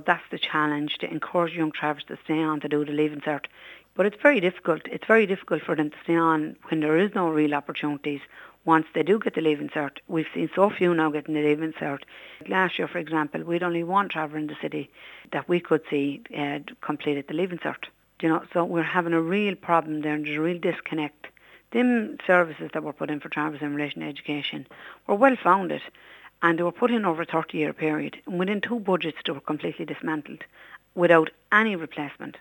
That's the challenge, to encourage young travellers to stay on to do the Leaving Cert. But it's very difficult. It's very difficult for them to stay on when there is no real opportunities once they do get the Leaving Cert. We've seen so few now getting the Leaving Cert. Last year, for example, we'd only one traveller in the city that we could see completed the Leaving Cert. So we're having a real problem there, and there's a real disconnect. Them services that were put in for travellers in relation to education were well founded, and they were put in over a 30-year period. And within 2 budgets, they were completely dismantled without any replacement.